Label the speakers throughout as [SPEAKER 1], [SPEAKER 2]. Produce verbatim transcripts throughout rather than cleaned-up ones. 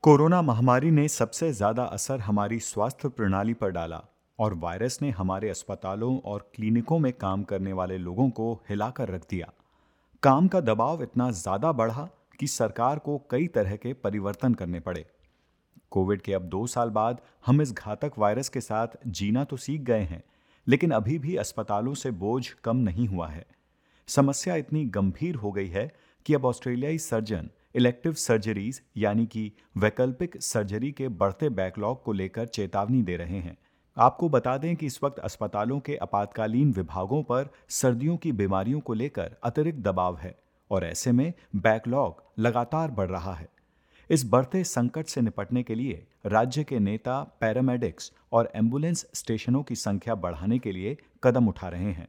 [SPEAKER 1] Corona महामारी ने सबसे ज्यादा असर हमारी स्वास्थ्य प्रणाली पर डाला और वायरस ने हमारे अस्पतालों और क्लिनिकों में काम करने वाले लोगों को हिलाकर रख दिया। काम का दबाव इतना ज्यादा बढ़ा कि सरकार को कई तरह के परिवर्तन करने पड़े। कोविड के अब दो साल बाद हम इस घातक वायरस के साथ जीना तो सीख गए हैं, लेकिन अभी भी अस्पतालों से बोझ कम नहीं हुआ है। समस्या इतनी गंभीर हो गई है कि अब ऑस्ट्रेलियाई सर्जन इलेक्टिव सर्जरीज यानी कि वैकल्पिक सर्जरी के बढ़ते बैकलॉग को लेकर चेतावनी दे रहे हैं। आपको बता दें कि इस वक्त अस्पतालों के आपातकालीन विभागों पर सर्दियों की बीमारियों को लेकर अतिरिक्त दबाव है और ऐसे में बैकलॉग लगातार बढ़ रहा है। इस बढ़ते संकट से निपटने के लिए राज्य के नेता पैरामेडिक्स और एम्बुलेंस स्टेशनों की संख्या बढ़ाने के लिए कदम उठा रहे हैं।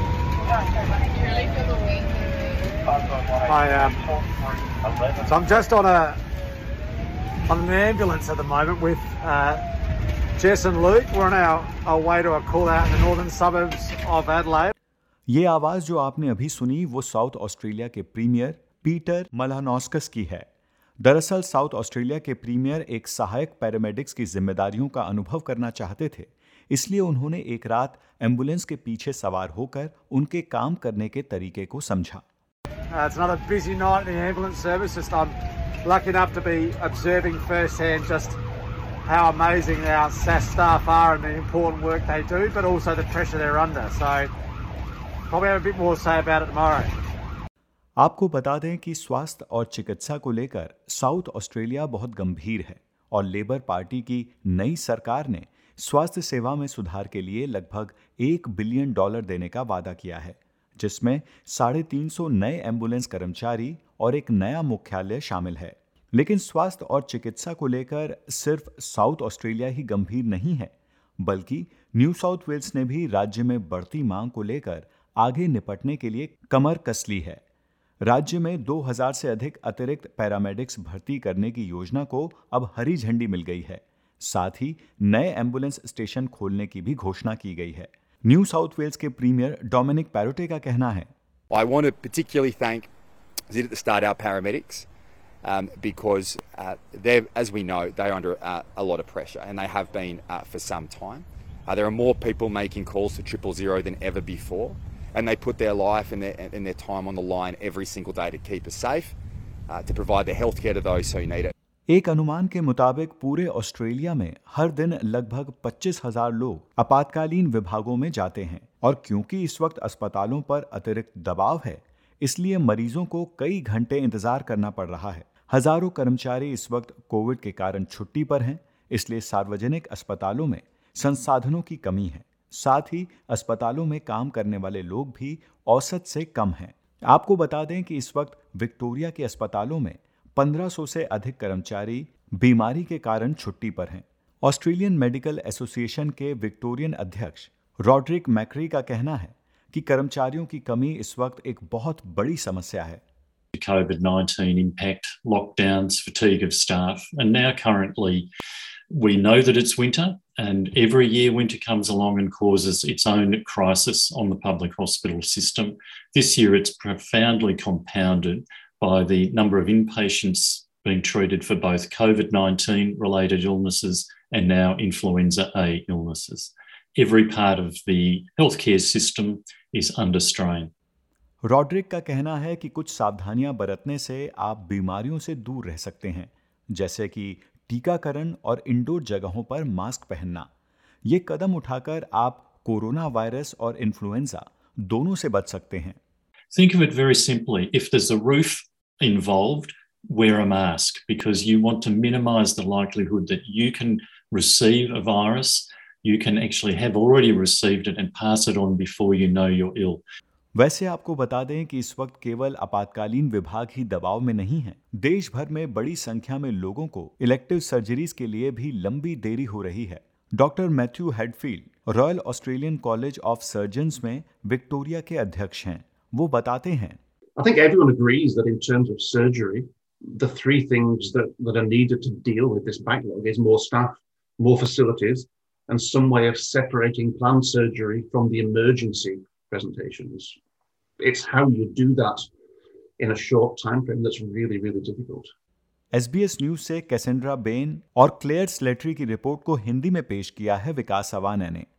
[SPEAKER 2] Hi, um, so I'm just on a on an ambulance at the moment with uh, Jess and Luke. We're on our, our way to a call out in the northern suburbs of Adelaide.
[SPEAKER 1] ये आवाज जो आपने अभी सुनी वो South Australia के premier Peter Malinauskas की है। दरअसल साउथ ऑस्ट्रेलिया के प्रीमियर एक सहायक पैरामेडिक्स की जिम्मेदारियों का अनुभव करना चाहते थे, इसलिए उन्होंने एक रात एम्बुलेंस के पीछे सवार होकर उनके काम करने के तरीके को समझा।
[SPEAKER 2] Uh, it's another busy night in the ambulance service. Just I'm lucky enough to be observing firsthand just how amazing our S A S staff are and the important work they do, but also the pressure they're under. So probably have a bit more to say about it tomorrow.
[SPEAKER 1] आपको बता दें कि स्वास्थ्य और चिकित्सा को लेकर south Australia बहुत गंभीर है और लेबर पार्टी की नई सरकार ने स्वास्थ्य सेवा में सुधार के लिए लगभग एक बिलियन डॉलर देने का वादा किया है, जिसमें साढ़े तीन सौ नए एम्बुलेंस कर्मचारी और एक नया मुख्यालय शामिल है। लेकिन स्वास्थ्य और चिकित्सा को लेकर सिर्फ साउथ ऑस्ट्रेलिया ही गंभीर नहीं है, बल्कि न्यू साउथ वेल्स ने भी राज्य में बढ़ती मांग को लेकर आगे निपटने के लिए कमर कस ली है। राज्य में दो हज़ार से अधिक अतिरिक्त पैरामेडिक्स भर्ती करने की योजना को अब हरी झंडी मिल गई है। साथ ही नए एम्बुलेंस स्टेशन खोलने की भी घोषणा की गई है। न्यू साउथ वेल्स के प्रीमियर डोमिनिक पैरोटे का कहना है,
[SPEAKER 3] I want to particularly thank, as I did at the start, our paramedics um, because uh, they're, as we know, they're under uh, a lot of pressure and they have been uh, for some time. Uh, there are more people making calls to triple zero than ever before, and they put their life and their, and their time on the line every single day to keep us safe, uh, to provide the healthcare to those who need it.
[SPEAKER 1] एक अनुमान के मुताबिक पूरे Australia में हर दिन लगभग पच्चीस हज़ार लोग आपातकालीन विभागों में जाते हैं और क्योंकि इस वक्त अस्पतालों पर अतिरिक्त दबाव है, इसलिए मरीजों को कई घंटे इंतजार करना पड़ रहा है। हजारों कर्मचारी इस वक्त कोविड के कारण छुट्टी पर हैं, इसलिए सार्वजनिक अस्पतालों में संसाधनों की कमी है। साथ ही अस्पतालों में काम करने वाले लोग भी औसत से कम हैं। आपको बता दें कि इस वक्त विक्टोरिया के अस्पतालों में पंद्रह सौ से अधिक कर्मचारी बीमारी के कारण छुट्टी पर हैं। ऑस्ट्रेलियन मेडिकल एसोसिएशन के विक्टोरियन अध्यक्ष रॉड्रिक मैक्री का कहना है कि कर्मचारियों की कमी इस वक्त एक बहुत बड़ी समस्या है।
[SPEAKER 4] COVID nineteen impact, lockdowns, fatigue of staff, and now currently we know that it's winter, and every year winter comes along and causes its own crisis on the public hospital system. This year it's profoundly compounded by the number of inpatients being treated for both COVID nineteen related illnesses and now influenza A illnesses. Every part of the healthcare system is under strain.
[SPEAKER 1] Roderick का कहना है कि कुछ सावधानियां बरतने से आप बीमारियों से दूर रह सकते हैं, जैसे कि टीकाकरण और इंडोर जगहों पर मास्क पहनना। ये कदम उठाकर आप कोरोना वायरस और इन्फ्लुएंजा दोनों से बच सकते हैं।
[SPEAKER 4] Think of it very simply. If there's a roof involved, wear a mask because you want to minimize the likelihood that you can receive a virus. You can actually have already received it and pass it on before you know you're ill.
[SPEAKER 1] वैसे आपको बता दें कि इस वक्त केवल आपातकालीन विभाग ही दबाव में नहीं है। देश भर में बड़ी संख्या में लोगों को इलेक्टिव सर्जरीज के लिए भी लंबी देरी हो रही है। Doctor Matthew Hadfield Royal Australian College of Surgeons में विक्टोरिया के अध्यक्ष हैं। वो बताते हैं,
[SPEAKER 5] I think everyone agrees that in terms of surgery, the three things that, that are needed to deal with this backlog is more staff, more facilities, and some way of separating planned surgery from the emergency presentations. It's how you do that in a short time frame that's really, really difficult.
[SPEAKER 1] SBS news से Cassandra Bain और Claire Slattery की report को हिंदी में पेश किया है विकास अवाने ने।